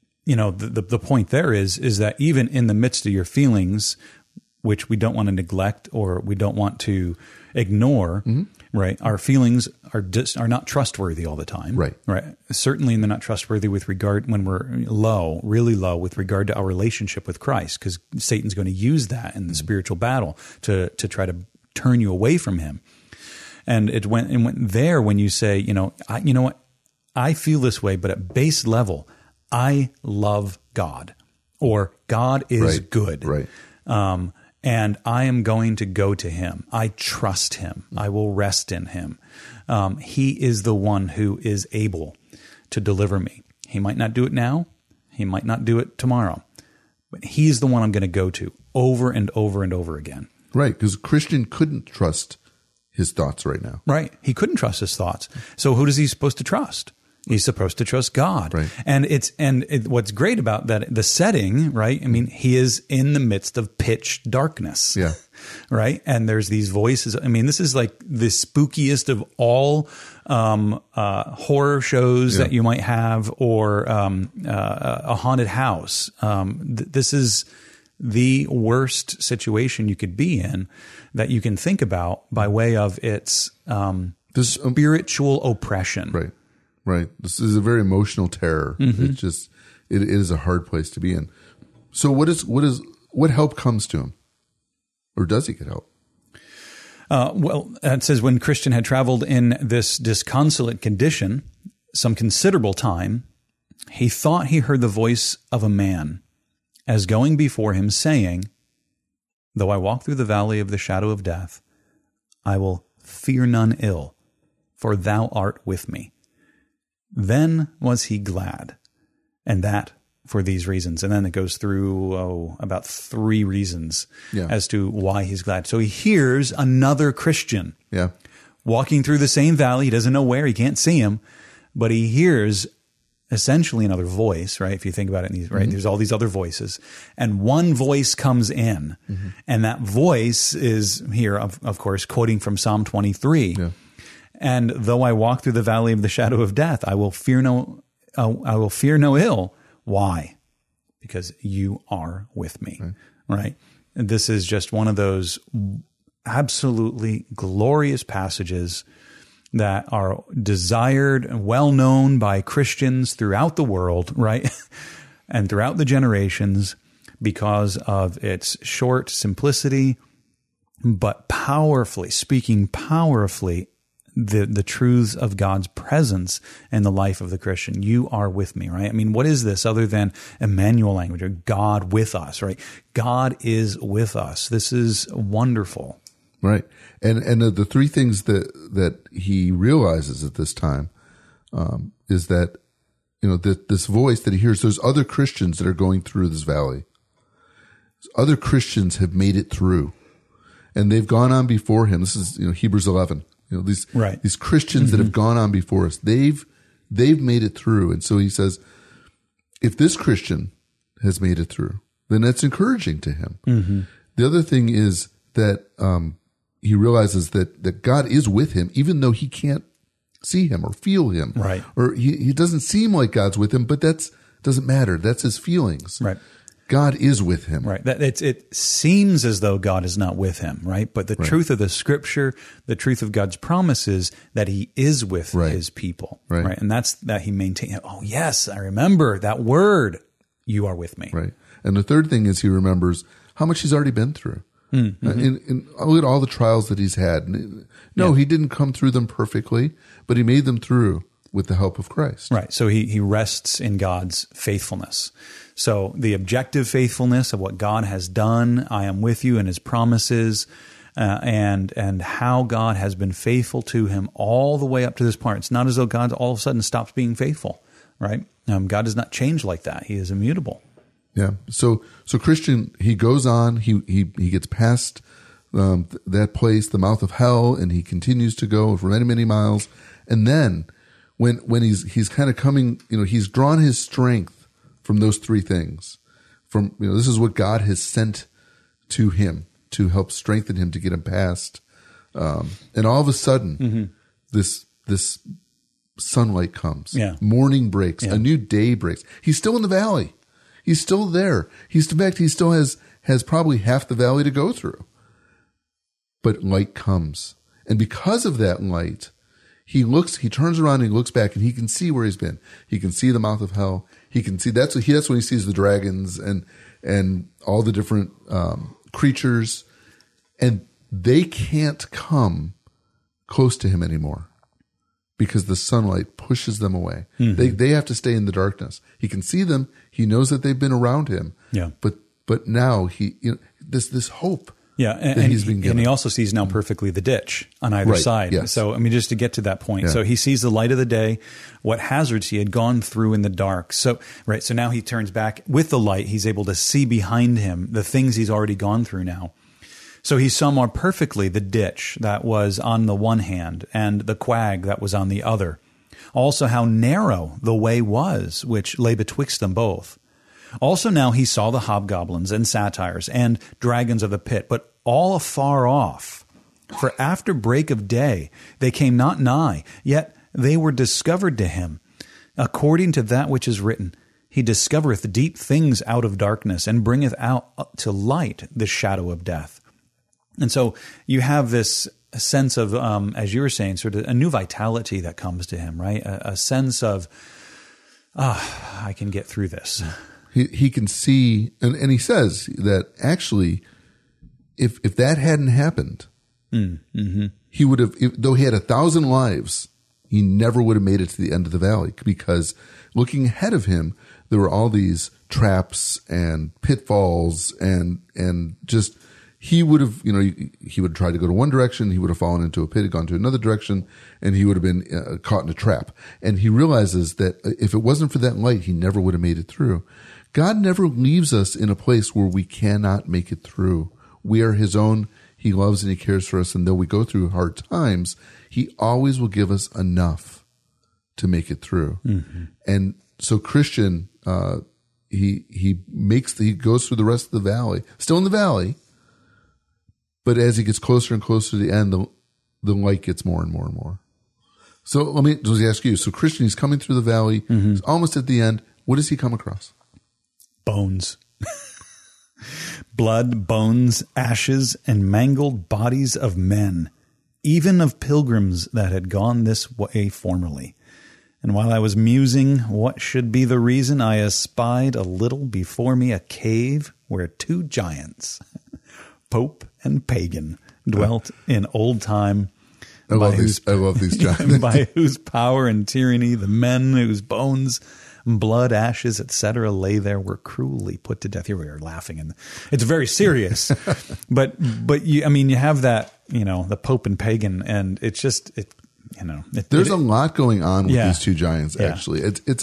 the point there is that even in the midst of your feelings, which we don't want to neglect or we don't want to ignore, right? Our feelings are not trustworthy all the time. Right. Certainly they're not trustworthy with regard when we're low, really low with regard to our relationship with Christ, because Satan's going to use that in the spiritual battle to try to turn you away from him. And it went there when you say, you know what? I feel this way, but at base level, I love God, or God is good. Right. And I am going to go to him. I trust him. I will rest in him. He is the one who is able to deliver me. He might not do it now. He might not do it tomorrow. But he's the one I'm going to go to over and over and over again. Right, because Christian couldn't trust his thoughts right now. Right. He couldn't trust his thoughts. So who is he supposed to trust? He's supposed to trust God. Right. And what's great about that, the setting, right? I mean, he is in the midst of pitch darkness. Yeah. Right. And there's these voices. I mean, this is like the spookiest of all horror shows that you might have, or a haunted house. This is the worst situation you could be in that you can think about by way of its spiritual oppression. Right. Right. This is a very emotional terror. It's just, it is a hard place to be in. So what help comes to him? Or does he get help? Well, it says, when Christian had traveled in this disconsolate condition some considerable time, he thought he heard the voice of a man as going before him, saying, though I walk through the valley of the shadow of death, I will fear none ill, for thou art with me. Then was he glad, and that for these reasons. And then it goes through about 3 reasons as to why he's glad. So he hears another Christian walking through the same valley. He doesn't know where, he can't see him, but he hears essentially another voice, right? If you think about it, right? There's all these other voices, and one voice comes in, and that voice is here, of course, quoting from Psalm 23. Yeah. And though I walk through the valley of the shadow of death, I will fear no ill. Why? Because you are with me, right? And this is just one of those absolutely glorious passages that are desired and well known by Christians throughout the world, right? And throughout the generations, because of its short simplicity but powerfully, speaking powerfully, the truths of God's presence in the life of the Christian. You are with me, right? I mean, what is this other than Emmanuel language, or God with us, right? God is with us. This is wonderful. Right. And the three things that he realizes at this time is that, this voice that he hears, there's other Christians that are going through this valley. Other Christians have made it through, and they've gone on before him. This is, Hebrews 11. These Christians that have gone on before us, they've made it through. And so he says, if this Christian has made it through, then that's encouraging to him. Mm-hmm. The other thing is that he realizes that God is with him, even though he can't see him or feel him. Right. Or he doesn't seem like God's with him, but that doesn't matter. That's his feelings. Right. God is with him. Right. It seems as though God is not with him, right? But the truth of the Scripture, the truth of God's promises, that he is with his people. Right. And that's that he maintains. Oh, yes, I remember that word. You are with me. Right. And the third thing is he remembers how much he's already been through. Mm-hmm. In look at all the trials that he's had. No, he didn't come through them perfectly, but he made them through with the help of Christ. Right. So he rests in God's faithfulness. So the objective faithfulness of what God has done, I am with you, and his promises, and how God has been faithful to him all the way up to this point. It's not as though God all of a sudden stops being faithful, right? God does not change like that. He is immutable. Yeah. So Christian, he goes on, he gets past that place, the mouth of hell, and he continues to go for many, many miles. And then when he's kind of coming, he's drawn his strength from those three things. From, this is what God has sent to him to help strengthen him to get him past. And all of a sudden, this sunlight comes. Yeah. Morning breaks. Yeah. A new day breaks. He's still in the valley. He's still there. He still has probably half the valley to go through. But light comes. And because of that light, he turns around and he looks back and he can see where he's been. He can see the mouth of hell. He can see, that's when he sees the dragons and all the different creatures, and they can't come close to him anymore because the sunlight pushes them away. Mm-hmm. They have to stay in the darkness. He can see them. He knows that they've been around him. Yeah. But now this hope. Yeah, and he also sees now perfectly the ditch on either side. Yes. So, just to get to that point. Yeah. So he sees the light of the day, what hazards he had gone through in the dark. So now he turns back with the light. He's able to see behind him the things he's already gone through now. So he saw more perfectly the ditch that was on the one hand and the quag that was on the other. Also how narrow the way was, which lay betwixt them both. Also now he saw the hobgoblins and satyrs and dragons of the pit, but all afar off. For after break of day they came not nigh, yet they were discovered to him. According to that which is written, he discovereth deep things out of darkness, and bringeth out to light the shadow of death. And so you have this sense of, as you were saying, sort of a new vitality that comes to him, right? A sense of, I can get through this. He can see, and he says that actually, if that hadn't happened, he would have, though he had 1,000 lives, he never would have made it to the end of the valley, because looking ahead of him, there were all these traps and pitfalls and just, he would have, he would have tried to go to one direction, he would have fallen into a pit, gone to another direction, and he would have been caught in a trap. And he realizes that if it wasn't for that light, he never would have made it through. God never leaves us in a place where we cannot make it through. We are his own. He loves and he cares for us. And though we go through hard times, he always will give us enough to make it through. Mm-hmm. And so Christian, he goes through the rest of the valley, still in the valley, but as he gets closer and closer to the end, the light gets more and more and more. So let me just ask you. So Christian, he's coming through the valley. Mm-hmm. He's almost at the end. What does he come across? Bones. Blood, bones, ashes, and mangled bodies of men, even of pilgrims that had gone this way formerly. And while I was musing what should be the reason, I espied a little before me a cave where two giants, Pope and pagan dwelt in old time. I love these giants. By whose power and tyranny the men whose bones, blood, ashes, etc. lay there were cruelly put to death. Here we are laughing, and it's very serious. but you have that, the Pope and pagan, and it's just there's a lot going on with these two giants. Actually, it's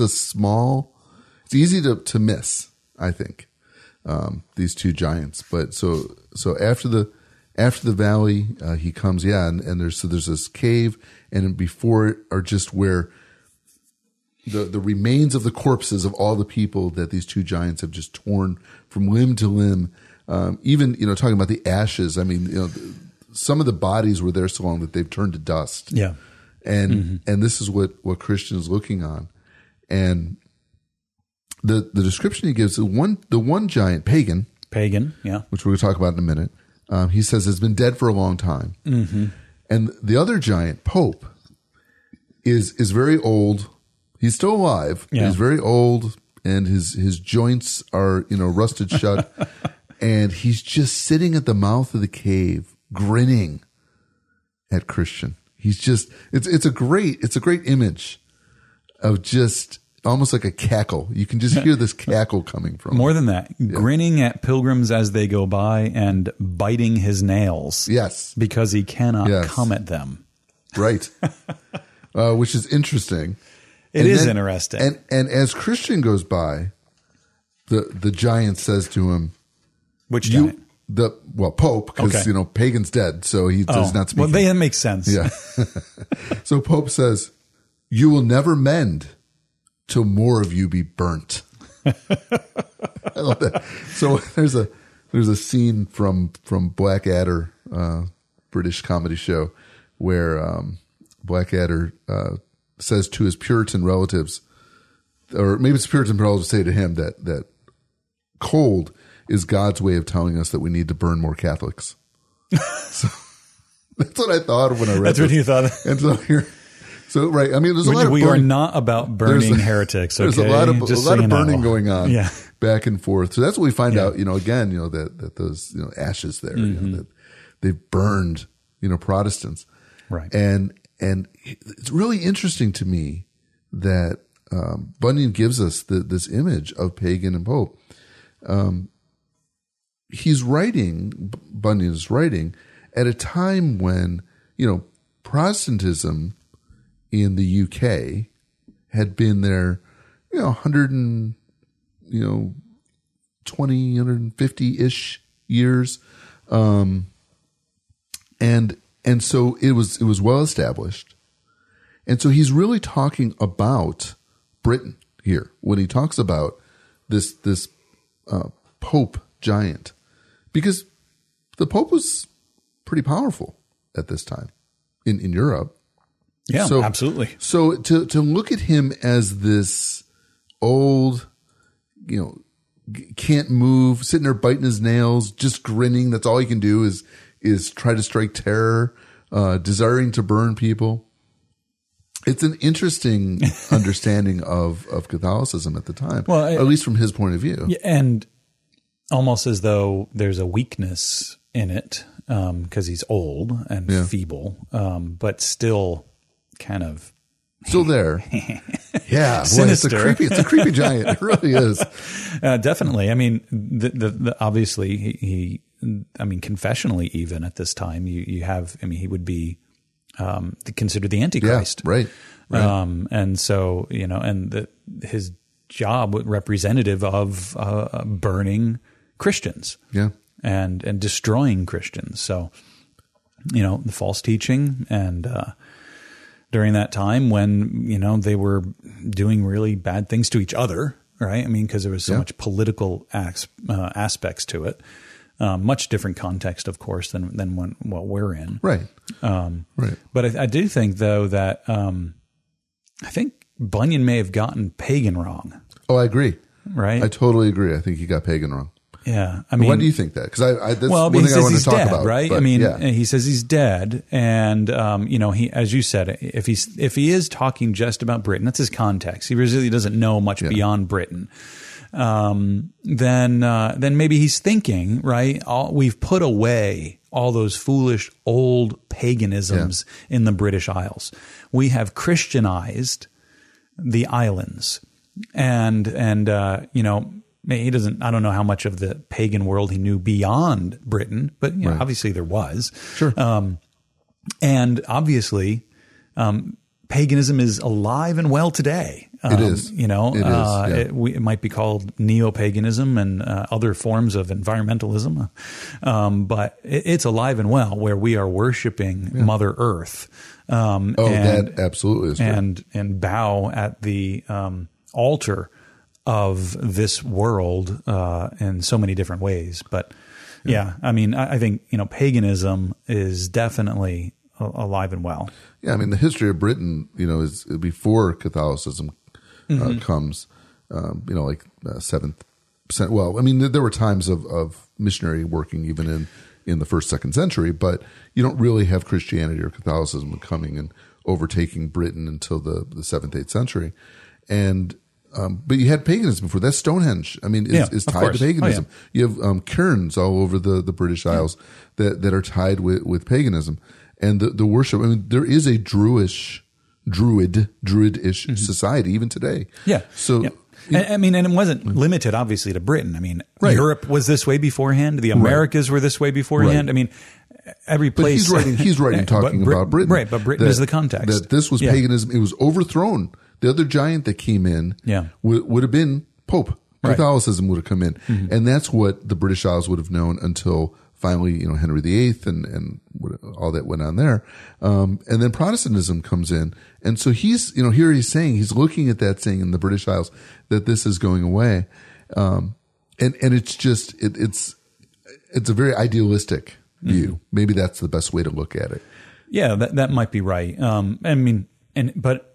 easy to miss, I think, these two giants. But so after the valley, he comes, and there's this cave, and before it are just where the remains of the corpses of all the people that these two giants have just torn from limb to limb. Even, talking about the ashes, some of the bodies were there so long that they've turned to dust. Yeah. And this is what Christian is looking on. And the description he gives, the one giant, pagan, yeah, which we're going to talk about in a minute, he says has been dead for a long time. Mm-hmm. And the other giant, Pope, is very old. He's still alive. Yeah. He's very old, and his joints are, rusted shut. And he's just sitting at the mouth of the cave, grinning at Christian. He's just, it's a great image of just almost like a cackle. You can just hear this cackle coming from More than that, grinning at pilgrims as they go by and biting his nails. Yes. Because he cannot come at them. Right. Which is interesting. It is interesting. And as Christian goes by, the giant says to him, which giant? Pope, because, pagan's dead, so he does not speak. Well, that makes sense. Yeah. So Pope says, "You will never mend till more of you be burnt." I love that. So there's a scene from Blackadder, British comedy show, where Blackadder says to his Puritan relatives, or maybe it's Puritan relatives say to him that cold is God's way of telling us that we need to burn more Catholics. So that's what I thought of when I read. That's what you thought. And so right. There's a lot of we burning. are not about burning heretics. Okay? There's a lot of burning going on back and forth. So that's what we find out. Again, that those ashes there, that they've burned Protestants. Right. And it's really interesting to me that Bunyan gives us this image of pagan and Pope. Bunyan is writing at a time when, Protestantism in the UK had been there, 120, 150-ish years. And so it was well established. And so he's really talking about Britain here when he talks about this Pope giant, because the Pope was pretty powerful at this time in Europe. Yeah, so, absolutely. So to look at him as this old, can't move, sitting there biting his nails, just grinning. That's all he can do is try to strike terror, desiring to burn people. It's an interesting understanding of Catholicism at the time, at least from his point of view. Yeah, and almost as though there's a weakness in it because he's old and feeble, but still kind of still there. Yeah, sinister. It's a creepy giant. It really is. Definitely. The obviously he confessionally, even at this time, you have. He would be considered the Antichrist. Yeah, right. And so his job representative of burning Christians, and destroying Christians. So, the false teaching, and during that time when they were doing really bad things to each other, right? Because there was so much political aspects to it. Much different context, of course, than what we're in, right? Right. But I do think, though, that I think Bunyan may have gotten pagan wrong. Oh, I agree. Right? I totally agree. I think he got pagan wrong. Yeah. Why do you think that? Because that's one thing I wanted to talk dead, about. Right? But, he says he's dead. And, he, as you said, if he is talking just about Britain, that's his context. He really doesn't know much beyond Britain. then maybe he's thinking, right? We've put away all those foolish old paganisms in the British Isles. We have Christianized the islands, and he doesn't. I don't know how much of the pagan world he knew beyond Britain, but obviously there was. Sure. And obviously, paganism is alive and well today. It is. It might be called neo-paganism and other forms of environmentalism, but it's alive and well, where we are worshiping Mother Earth. That absolutely is true. And bow at the altar of this world in so many different ways. But I think paganism is definitely alive and well. Yeah, I mean, the history of Britain, is before Catholicism comes, like 7th century. Well, I mean, there were times of missionary working even in the 1st, 2nd century, but you don't really have Christianity or Catholicism coming and overtaking Britain until the 7th, 8th century. And but you had paganism before. That's Stonehenge. I mean, is tied to paganism. Oh, yeah. You have cairns all over the British Isles that are tied with paganism. And the worship, I mean, there is a druidish society even today. Yeah. So, and it wasn't limited, obviously, to Britain. I mean, Europe was this way beforehand. The Americas were this way beforehand. Right. I mean, every place. But he's writing talking about Britain. Right, but Britain is the context. That this was paganism. It was overthrown. The other giant that came in would have been Pope. Catholicism would have come in. Mm-hmm. And that's what the British Isles would have known until finally, Henry VIII and all that went on there. And then Protestantism comes in. And so he's looking at that saying in the British Isles that this is going away. And it's just, it's a very idealistic view. Maybe that's the best way to look at it. Yeah, that might be right. But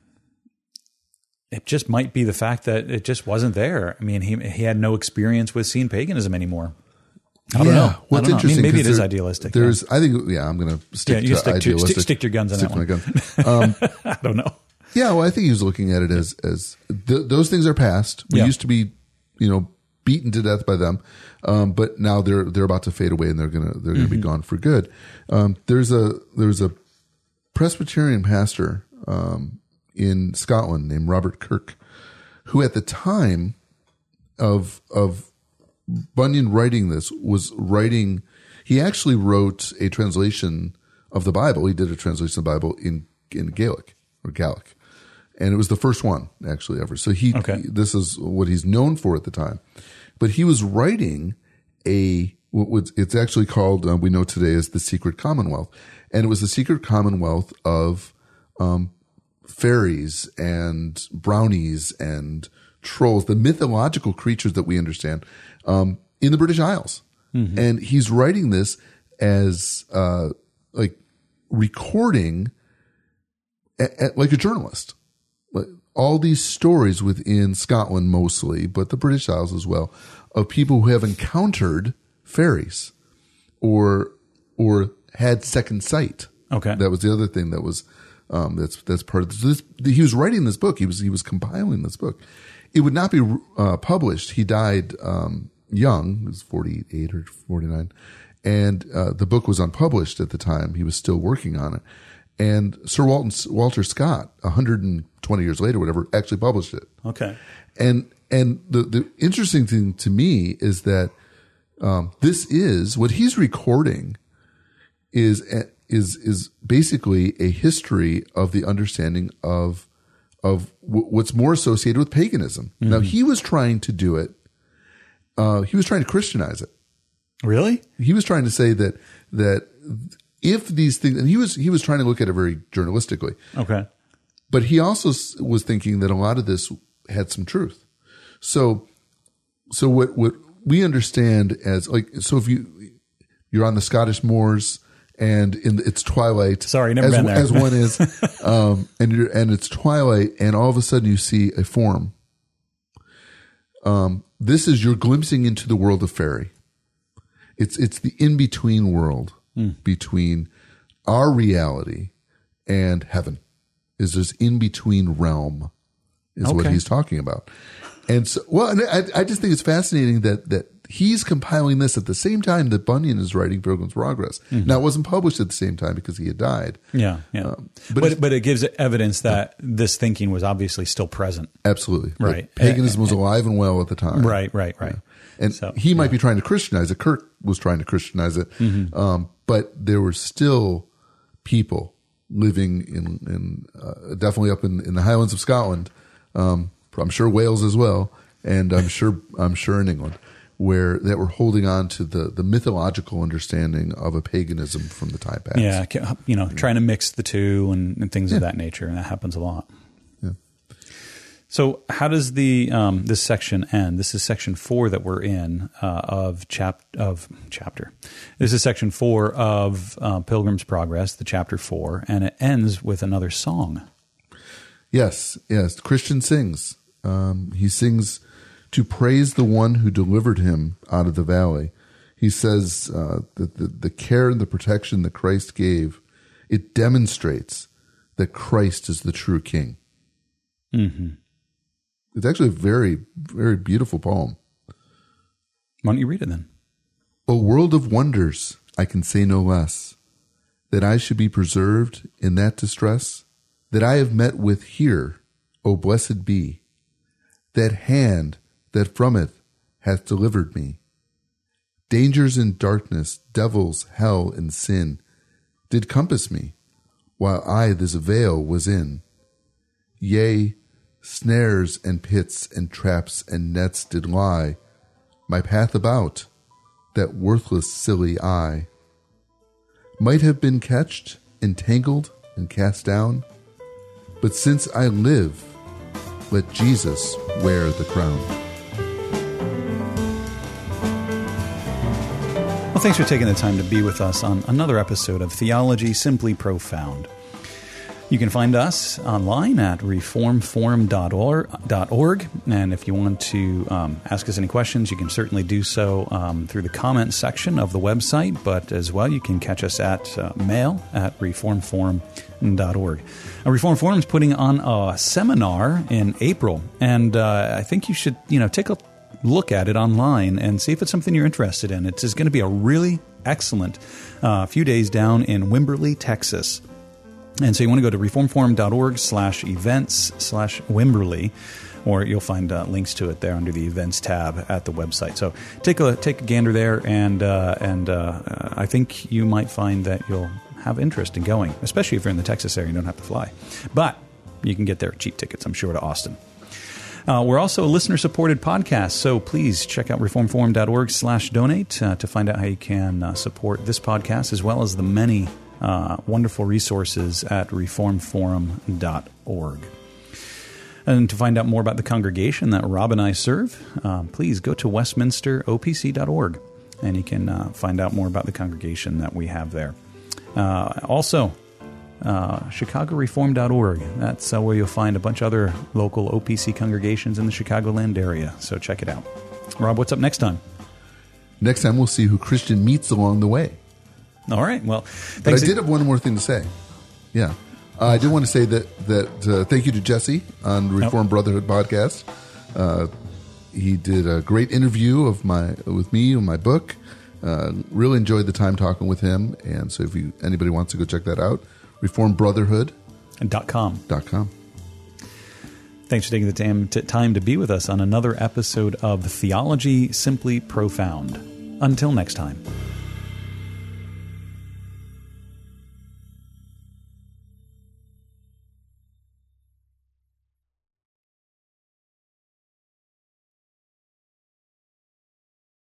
it just might be the fact that it just wasn't there. I mean, he had no experience with seeing paganism anymore. I don't know. What's interesting? Maybe it is idealistic. I think. Yeah, I'm going to stick to idealistic. Stick to your guns on that one. I don't know. Yeah, well, I think he was looking at it as those things are past. We used to be, beaten to death by them, but now they're about to fade away and they're gonna be gone for good. There's a Presbyterian pastor in Scotland named Robert Kirk, who at the time of Bunyan writing this he actually wrote a translation of the Bible. He did a translation of the Bible in Gaelic or Gaelic. And it was the first one actually ever. So this is what he's known for at the time. But he was writing it's actually called, we know today as the Secret Commonwealth. And it was the Secret Commonwealth of, fairies and brownies and trolls, the mythological creatures that we understand, in the British Isles. Mm-hmm. And he's writing this as, recording like a journalist. All these stories within Scotland mostly, but the British Isles as well, of people who have encountered fairies or had second sight. Okay. That was the other thing that was, that's part of this. He was writing this book. He was compiling this book. It would not be published. He died young. He was 48 or 49. And the book was unpublished at the time. He was still working on it. And Sir Walter Scott, 120 years later, whatever, actually published it. Okay. And the interesting thing to me is that this is what he's recording is basically a history of the understanding of what's more associated with paganism. Mm-hmm. Now he was trying to do it. He was trying to Christianize it. Really? He was trying to say that if these things, and he was trying to look at it very journalistically. Okay. But he also was thinking that a lot of this had some truth. So what we understand as so if you're on the Scottish moors and it's twilight. Sorry, never been there. As one is, and it's twilight, and all of a sudden you see a form. This is you're glimpsing into the world of fairy. It's the in-between world between our reality and heaven. Is this in-between realm is what he's talking about. And so, and I just think it's fascinating that he's compiling this at the same time that Bunyan is writing Pilgrim's Progress. Mm-hmm. Now, it wasn't published at the same time because he had died. Yeah. But it gives evidence that this thinking was obviously still present. Absolutely. Right. Paganism was alive and well at the time. Right. And he might be trying to Christianize it. Kirk was trying to Christianize it. Mm-hmm. But there were still people living in definitely up in the Highlands of Scotland, I'm sure Wales as well, and I'm sure in England, that were holding on to the mythological understanding of a paganism from the time past. Yeah, trying to mix the two and things of that nature, and that happens a lot. Yeah. So how does this section end? This is section 4 that we're in of chapter. This is section 4 of Pilgrim's Progress, the chapter 4, and it ends with another song. Yes. Christian sings. He sings to praise the one who delivered him out of the valley. He says that the care and the protection that Christ gave, it demonstrates that Christ is the true King. Mm-hmm. It's actually a very, very beautiful poem. Why don't you read it then? O world of wonders, I can say no less, that I should be preserved in that distress that I have met with here, O blessed be, that hand that from it hath delivered me. Dangers and darkness, devils, hell, and sin did compass me, while I this veil was in. Yea, snares and pits and traps and nets did lie my path about, that worthless silly I might have been catched, entangled, and cast down. But since I live, let Jesus wear the crown. Well, thanks for taking the time to be with us on another episode of Theology Simply Profound. You can find us online at reformforum.org, and if you want to ask us any questions, you can certainly do so through the comment section of the website, but as well, you can catch us at mail at reformforum.org. Reform Forum is putting on a seminar in April, and I think you should take a look at it online and see if it's something you're interested in. It's going to be a really excellent few days down in Wimberley, Texas. And so you want to go to reformforum.org/events/Wimberley, or you'll find links to it there under the events tab at the website. So take a gander there, and I think you might find that you'll have interest in going, especially if you're in the Texas area and don't have to fly. But you can get there cheap tickets, I'm sure, to Austin. We're also a listener-supported podcast, so please check out reformforum.org/donate to find out how you can support this podcast, as well as the many wonderful resources at reformforum.org. And to find out more about the congregation that Rob and I serve, please go to westminsteropc.org, and you can find out more about the congregation that we have there. Also, chicagoreform.org. That's where you'll find a bunch of other local OPC congregations in the Chicagoland area, so check it out. Rob, what's up next time? Next time we'll see who Christian meets along the way. All right. Well, but I did have one more thing to say. Yeah. I did want to say that thank you to Jesse on Reformed Brotherhood podcast. He did a great interview with me on my book. Really enjoyed the time talking with him. And so if anybody wants to go check that out, reformedbrotherhood.com. Thanks for taking the time to be with us on another episode of Theology Simply Profound. Until next time.